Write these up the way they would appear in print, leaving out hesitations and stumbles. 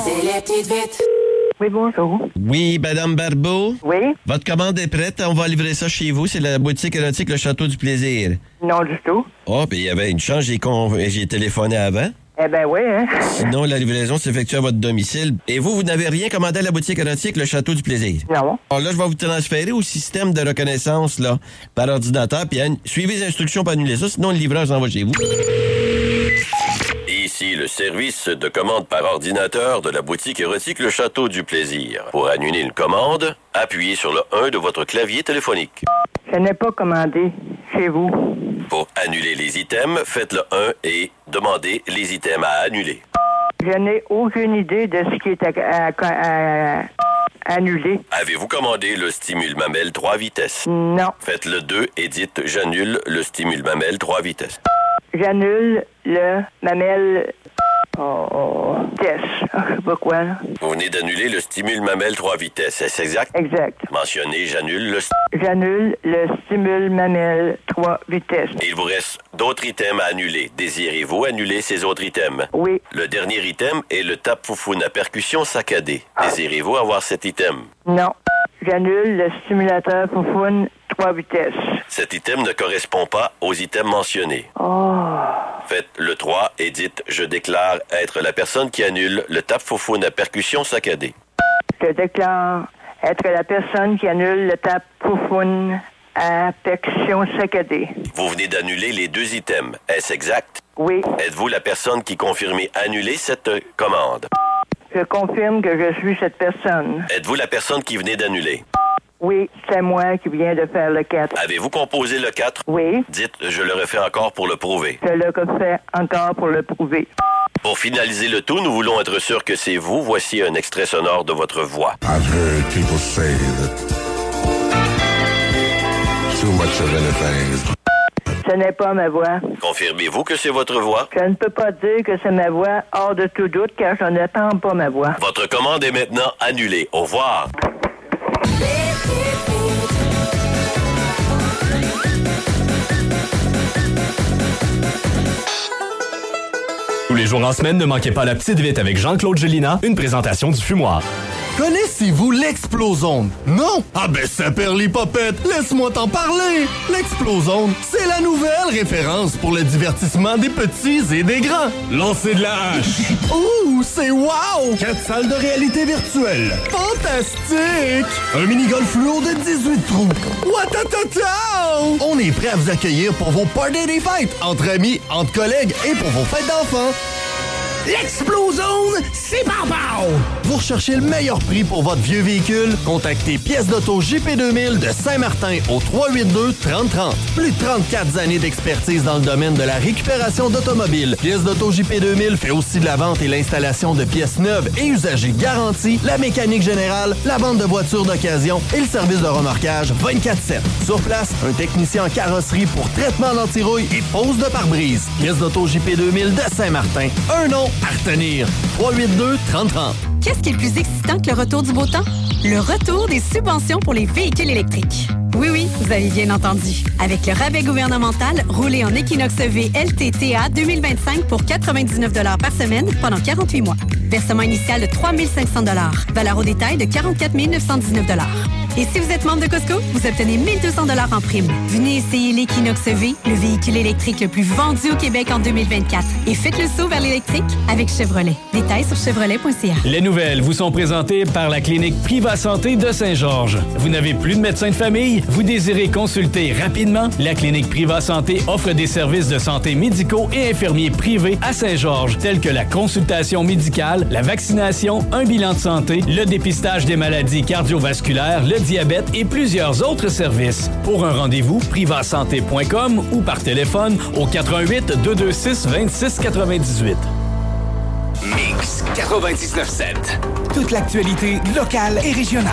C'est les petites vites. Oui, bonjour. Oui, Madame Barbeau? Oui? Votre commande est prête, on va livrer ça chez vous. C'est la boutique érotique Le Château du Plaisir. Non, du tout. Oh, puis il y avait une chance, j'ai téléphoné avant. Eh ben oui, hein? Sinon, la livraison s'effectue à votre domicile. Et vous n'avez rien commandé à la boutique érotique Le Château du Plaisir? Non. Alors là, je vais vous transférer au système de reconnaissance là, par ordinateur, puis suivez les instructions pour annuler ça, sinon le livreur s'en va chez vous. Ici le service de commande par ordinateur de la boutique érotique Le Château du Plaisir. Pour annuler une commande, appuyez sur le 1 de votre clavier téléphonique. Je n'ai pas commandé chez vous. Pour annuler les items, faites le 1 et demandez les items à annuler. Je n'ai aucune idée de ce qui est à annuler. Avez-vous commandé le stimule-mamelle 3 vitesses? Non. Faites le 2 et dites « J'annule le stimule-mamelle 3 vitesses ». J'annule le mamelle... test. Je sais pas quoi, là. Vous venez d'annuler le stimule-mamelle 3 vitesses, est-ce exact? Exact. Mentionnez « J'annule le... » J'annule le stimule mamelle 3 vitesses. Il vous reste d'autres items à annuler. Désirez-vous annuler ces autres items? Oui. Le dernier item est le tape-foufoune à percussion saccadé. Désirez-vous avoir cet item? Non. J'annule le stimulateur foufoune 3 vitesses. Cet item ne correspond pas aux items mentionnés. Faites le 3 et dites « Je déclare être la personne qui annule le tape-foufoune à percussion saccadé ». Je déclare être la personne qui annule le tape foufoune à percussion saccadée. Vous venez d'annuler les 2 items. Est-ce exact? Oui. Êtes-vous la personne qui confirmez annuler cette commande? Je confirme que je suis cette personne. Êtes-vous la personne qui venait d'annuler? Oui, c'est moi qui viens de faire le 4. Avez-vous composé le 4? Oui. Dites « Je le refais encore pour le prouver ». Je le refais encore pour le prouver. Pour finaliser le tout, nous voulons être sûrs que c'est vous. Voici un extrait sonore de votre voix. I've heard people say that too much of anything is... Ce n'est pas ma voix. Confirmez-vous que c'est votre voix? Je ne peux pas dire que c'est ma voix hors de tout doute car je n'attends pas ma voix. Votre commande est maintenant annulée. Au revoir. Tous les jours en semaine, ne manquez pas la petite vite avec Jean-Claude Gélina, une présentation du Fumoir. Connaissez-vous l'Explozone? Non? Ah ben ça perd les popettes! Laisse-moi t'en parler! L'Explozone, c'est la nouvelle référence pour le divertissement des petits et des grands. Lancez de la hache! Ouh, c'est wow! 4 salles de réalité virtuelle. Fantastique! Un mini-golf fluo de 18 trous. Watatata! On est prêt à vous accueillir pour vos parties des fêtes, entre amis, entre collègues et pour vos fêtes d'enfants. L'Explozone, c'est barbare! Vous recherchez le meilleur prix pour votre vieux véhicule? Contactez Pièces d'auto JP2000 de Saint-Martin au 382-3030. Plus de 34 années d'expertise dans le domaine de la récupération d'automobiles. Pièces d'auto JP2000 fait aussi de la vente et l'installation de pièces neuves et usagées garanties, la mécanique générale, la vente de voitures d'occasion et le service de remorquage 24/7. Sur place, un technicien en carrosserie pour traitement d'antirouille et pose de pare-brise. Pièces d'auto JP2000 de Saint-Martin. Un nom à retenir. 382-3030. Qu'est-ce qui est le plus excitant que le retour du beau temps? Le retour des subventions pour les véhicules électriques. Oui, vous avez bien entendu. Avec le rabais gouvernemental, roulez en Equinox EV LTTA 2025 pour 99 $ par semaine pendant 48 mois. Versement initial de 3 500 $. Valeur au détail de 44 919 $. Et si vous êtes membre de Costco, vous obtenez 1 200 $ en prime. Venez essayer l'Equinox EV, le véhicule électrique le plus vendu au Québec en 2024. Et faites le saut vers l'électrique avec Chevrolet. Détails sur chevrolet.ca. Les nouvelles vous sont présentées par la clinique Priva Santé de Saint-Georges. Vous n'avez plus de médecin de famille? Vous désirez consulter rapidement? La clinique Priva Santé offre des services de santé médicaux et infirmiers privés à Saint-Georges, tels que la consultation médicale, la vaccination, un bilan de santé, le dépistage des maladies cardiovasculaires, le diabète et plusieurs autres services. Pour un rendez-vous, privasanté.com ou par téléphone au 88 226 26 98. Mix 99.7. Toute l'actualité locale et régionale.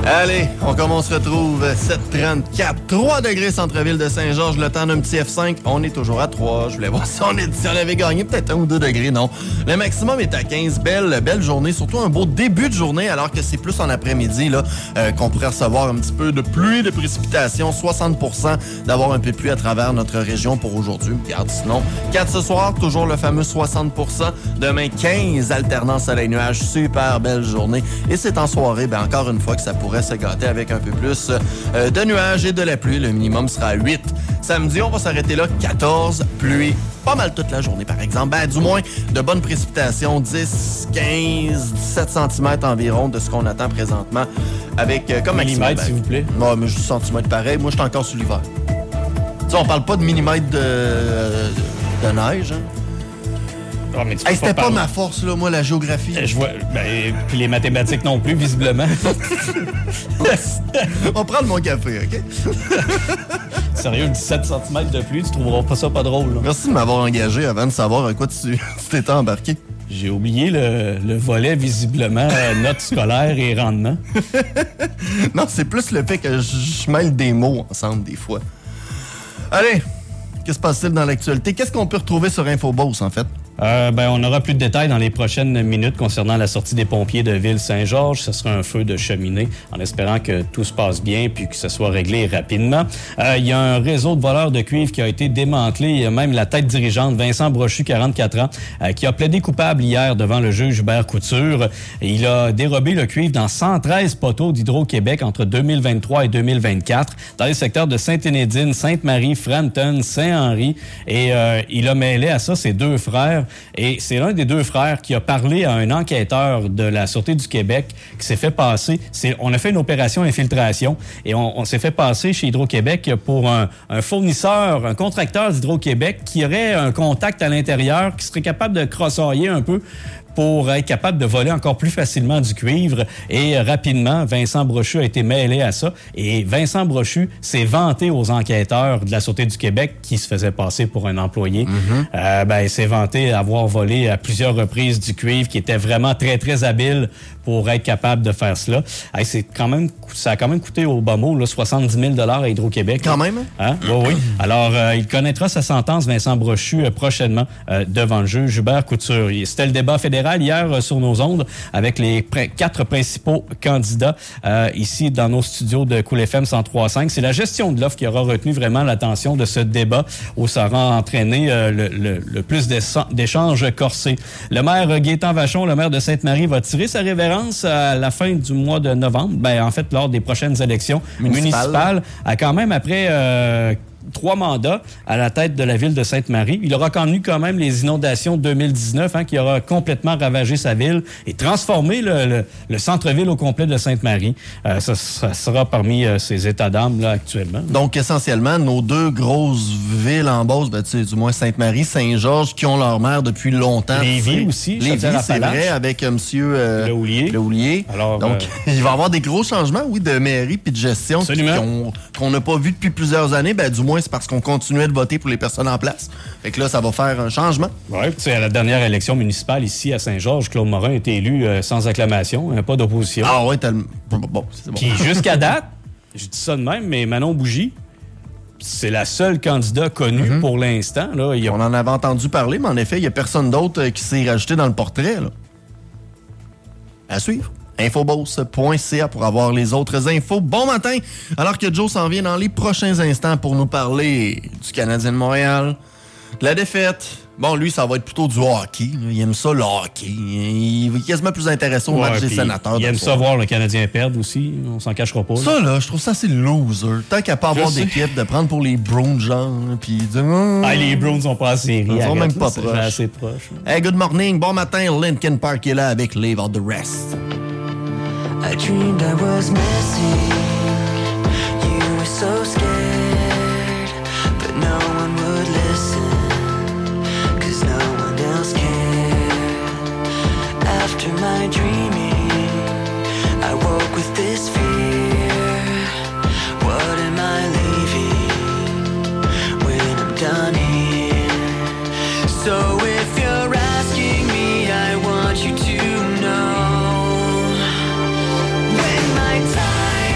Allez, on se retrouve 7h34, 3 degrés centre-ville de Saint-Georges, le temps d'un petit F5. On est toujours à 3. Je voulais voir si on avait gagné peut-être 1 ou 2 degrés, non. Le maximum est à 15. Belle journée, surtout un beau début de journée, alors que c'est plus en après-midi là qu'on pourrait recevoir un petit peu de pluie, de précipitation, 60% d'avoir un peu de pluie à travers notre région pour aujourd'hui. Regarde, sinon, 4 ce soir, toujours le fameux 60%. Demain, 15, alternance soleil-nuage, super belle journée. Et c'est en soirée, encore une fois que ça pourrait se gâter avec un peu plus de nuages et de la pluie. Le minimum sera 8. Samedi, on va s'arrêter là, 14, pluie, pas mal toute la journée, par exemple. Du moins, de bonnes précipitations, 10, 15, 17 cm environ de ce qu'on attend présentement avec comme maximum. Millimètres, s'il vous plaît. Non, mais juste centimètres pareil. Moi, je suis encore sous l'hiver. Tu sais, on parle pas de millimètres de neige, hein? Oh, mais c'était pas ma force, là, moi, la géographie. Je vois. Puis les mathématiques non plus, visiblement. On prend mon café, OK? Sérieux, 17 cm de pluie, tu trouveras pas ça pas drôle. Là. Merci de m'avoir engagé avant de savoir à quoi tu t'étais embarqué. J'ai oublié le volet, visiblement, notes scolaires et rendement. Non, c'est plus le fait que je mêle des mots ensemble, des fois. Allez, qu'est-ce qui se passe-t-il dans l'actualité? Qu'est-ce qu'on peut retrouver sur Infoboss, en fait? On aura plus de détails dans les prochaines minutes concernant la sortie des pompiers de Ville-Saint-Georges. Ce sera un feu de cheminée, en espérant que tout se passe bien puis que ce soit réglé rapidement. Il y a un réseau de voleurs de cuivre qui a été démantelé. Il y a même la tête dirigeante, Vincent Brochu, 44 ans, qui a plaidé coupable hier devant le juge Hubert Couture. Et il a dérobé le cuivre dans 113 poteaux d'Hydro-Québec entre 2023 et 2024, dans les secteurs de Sainte-Énédine, Sainte-Marie, Frampton, Saint-Henri. Et il a mêlé à ça ses 2 frères. Et c'est l'un des 2 frères qui a parlé à un enquêteur de la Sûreté du Québec qui s'est fait passer. On a fait une opération infiltration et on s'est fait passer chez Hydro-Québec pour un fournisseur, un contracteur d'Hydro-Québec qui aurait un contact à l'intérieur, qui serait capable de crossoyer un peu pour être capable de voler encore plus facilement du cuivre. Et rapidement, Vincent Brochu a été mêlé à ça. Et Vincent Brochu s'est vanté aux enquêteurs de la Sûreté du Québec qui se faisait passer pour un employé. Il s'est vanté d'avoir volé à plusieurs reprises du cuivre, qui était vraiment très, très habile pour être capable de faire cela. Ça a quand même coûté au bas mot là, 70 000 à Hydro-Québec. Quand même? Hein? Oui. Alors, il connaîtra sa sentence, Vincent Brochu, prochainement devant le juge Hubert Couture. C'était le débat fédéral hier sur nos ondes avec les 4 principaux candidats ici dans nos studios de Cool FM 103.5. C'est la gestion de l'offre qui aura retenu vraiment l'attention de ce débat où ça aura entraîné le plus d'échanges corsés. Le maire Gaétan Vachon, le maire de Sainte-Marie, va tirer sa révérence à la fin du mois de novembre. En fait, lors des prochaines élections municipales, quand même après 3 mandats à la tête de la ville de Sainte-Marie. Il aura connu quand même les inondations de 2019 qui aura complètement ravagé sa ville et transformé le centre-ville au complet de Sainte-Marie. Ça sera parmi ces états d'âme là actuellement. Donc, essentiellement, nos 2 grosses villes en Beauce, du moins Sainte-Marie, Saint-Georges, qui ont leur maire depuis longtemps. Lévis aussi. Lévis, c'est vrai, avec monsieur Le Houlier. Alors, donc, il va y avoir des gros changements, oui, de mairie puis de gestion qu'on n'a pas vu depuis plusieurs années. Du moins, c'est parce qu'on continuait de voter pour les personnes en place. Fait que là, ça va faire un changement. Oui, à la dernière élection municipale ici à Saint-Georges, Claude Morin a été élu sans acclamation, pas d'opposition. Ah oui, tellement. Bon, c'est bon. Puis jusqu'à date, je dis ça de même, mais Manon Bougie, c'est la seule candidat connue pour l'instant. Là. On en avait entendu parler, mais en effet, il n'y a personne d'autre qui s'est rajouté dans le portrait. Là. À suivre. Infoboss.ca pour avoir les autres infos. Bon matin! Alors que Joe s'en vient dans les prochains instants pour nous parler du Canadien de Montréal, de la défaite. Bon, lui, ça va être plutôt du hockey. Il aime ça, le hockey. Il est quasiment plus intéressé au match des sénateurs. Il aime ça voir le Canadien perdre aussi. On s'en cachera pas. Ça, là, je trouve ça assez loser. Tant qu'à pas avoir d'équipe, de prendre pour les Browns, genre, puis dire... les Browns sont pas en série. Ils sont même pas proches. Assez proches. Hey, good morning. Bon matin. Linkin Park est là avec Leave Out the Rest. I dreamed I was missing. You were so scared, but no one would listen, 'cause no one else cared. After my dreaming, I woke with this fear. What am I leaving when I'm done here? So if you're asking me, I want you to know, when my time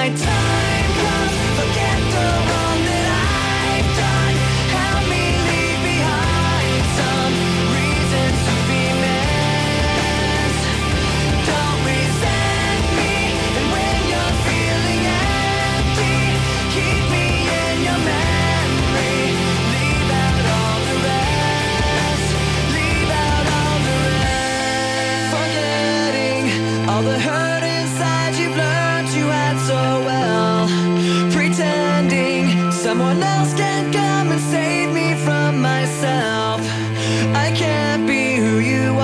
my time comes, forget the wrong that I've done. Help me leave behind some reasons to be missed. Don't resent me, and when you're feeling empty, keep me in your memory. Leave out all the rest. Leave out all the rest. Forgetting all the hurt inside you've learned you had so well. Pretending someone else can come and save me from myself. I can't be who you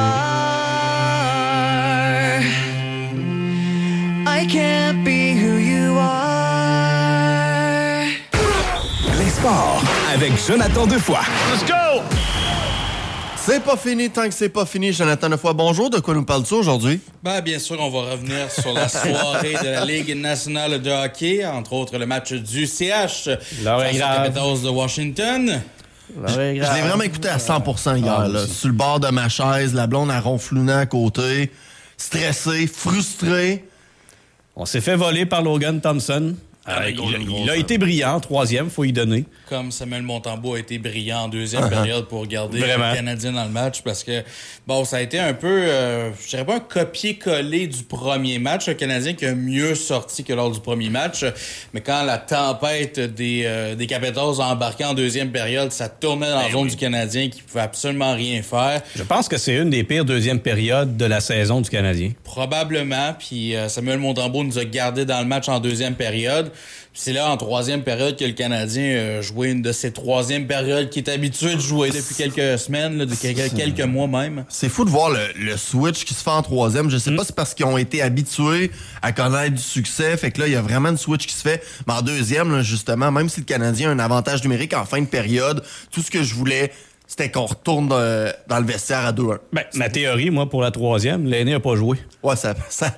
are. I can't be who you are. Les sports avec Jonathan Defoy. Let's go! C'est pas fini tant que c'est pas fini. Jonathan Defoy, bonjour. De quoi nous parles-tu aujourd'hui? Bien sûr, on va revenir sur la soirée de la Ligue nationale de hockey, entre autres le match du CH face aux Capitals de Washington. Je l'ai vraiment écouté à 100% hier. Là. Sur le bord de ma chaise, la blonde à ronflounet à côté, stressé, frustré. On s'est fait voler par Logan Thompson. Il a été brillant en troisième, faut y donner. Comme Samuel Montembeault a été brillant en deuxième période pour garder le Canadien dans le match, parce que bon, ça a été un peu, je dirais pas un copier-coller du premier match. Le Canadien qui a mieux sorti que lors du premier match, mais quand la tempête des Capitals a embarqué en deuxième période, ça tournait dans la zone du Canadien qui pouvait absolument rien faire. Je pense que c'est une des pires deuxièmes périodes de la saison du Canadien. Probablement, puis Samuel Montembeault nous a gardé dans le match en deuxième période. C'est là, en troisième période, que le Canadien a joué une de ses troisièmes périodes qu'il est habitué de jouer depuis quelques semaines, là, quelques mois même. C'est fou de voir le switch qui se fait en troisième. Je sais pas si c'est parce qu'ils ont été habitués à connaître du succès. Fait que là, il y a vraiment une switch qui se fait. Mais en deuxième, là, justement, même si le Canadien a un avantage numérique en fin de période, tout ce que je voulais, c'était qu'on retourne dans le vestiaire à 2-1. Ma théorie, moi, pour la troisième, l'aîné n'a pas joué. Ouais, ça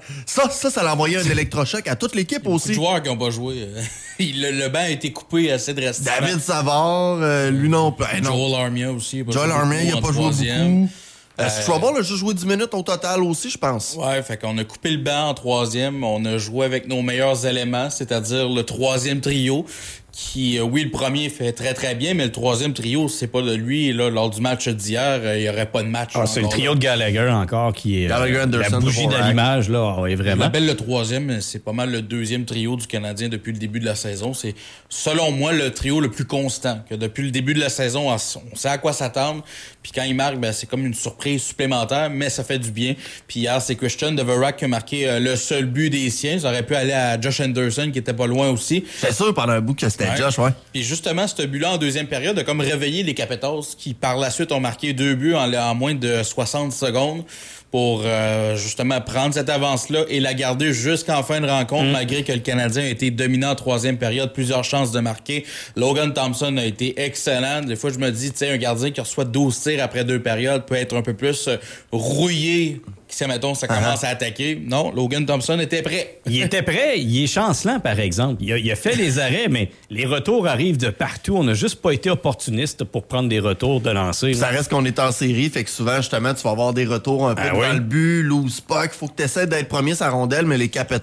l'a envoyé un électrochoc à toute l'équipe aussi. Les joueurs qui n'ont pas joué. Le banc a été coupé assez drastiquement. David Savard, lui non plus. Joel Armia aussi. Joel Armia, il n'a pas joué beaucoup. Struble a juste joué 10 minutes au total aussi, je pense. Ouais, fait qu'on a coupé le banc en troisième. On a joué avec nos meilleurs éléments, c'est-à-dire le troisième trio. Qui, oui, le premier fait très, très bien, mais le troisième trio, c'est pas de lui. Là, lors du match d'hier, il n'y aurait pas de match. C'est le trio de Gallagher encore qui est Anderson, la bougie d'allumage. Là, ouais, vraiment. Je l'appelle le troisième, c'est pas mal le deuxième trio du Canadien depuis le début de la saison. C'est, selon moi, le trio le plus constant. Que depuis le début de la saison, on sait à quoi s'attendre. Puis quand il marque, c'est comme une surprise supplémentaire, mais ça fait du bien. Puis hier, c'est Christian Dvorak qui a marqué le seul but des siens. Ça aurait pu aller à Josh Anderson, qui était pas loin aussi. C'est sûr, pendant un bout que c'était Josh, ouais. Puis justement, ce but-là en deuxième période a comme réveillé les Capitals qui, par la suite, ont marqué 2 buts en moins de 60 secondes pour justement prendre cette avance-là et la garder jusqu'en fin de rencontre, malgré que le Canadien a été dominant en troisième période, plusieurs chances de marquer. Logan Thompson a été excellent. Des fois, je me dis, tu sais, un gardien qui reçoit 12 tirs après 2 périodes peut être un peu plus rouillé si, mettons, ça commence à attaquer. Non, Logan Thompson était prêt. Il était prêt. Il est chancelant, par exemple. Il a fait les arrêts, mais les retours arrivent de partout. On n'a juste pas été opportuniste pour prendre des retours de lancer. Ça reste qu'on est en série, fait que souvent, justement, tu vas avoir des retours un peu dans le but, loose puck. Faut que tu essaies d'être premier sur la rondelle, mais les Capitals